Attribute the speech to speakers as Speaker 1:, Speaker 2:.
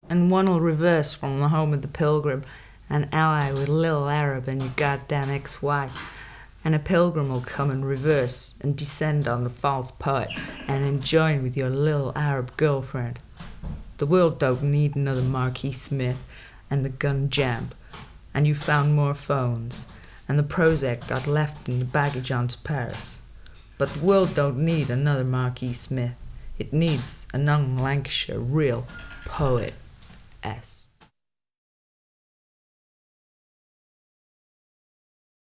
Speaker 1: And one'll reverse from the home of the pilgrim, and ally with Lil Arab and your goddamn ex-wife. And a pilgrim will come and reverse and descend on the false poet and enjoin with your Lil Arab girlfriend. The world don't need another Marquis Smith and the gun jammed, and you found more phones, and the Prozac got left in the baggage on to Paris. But the world don't need another Marquis Smith. It needs a non Lancashire real poet. S.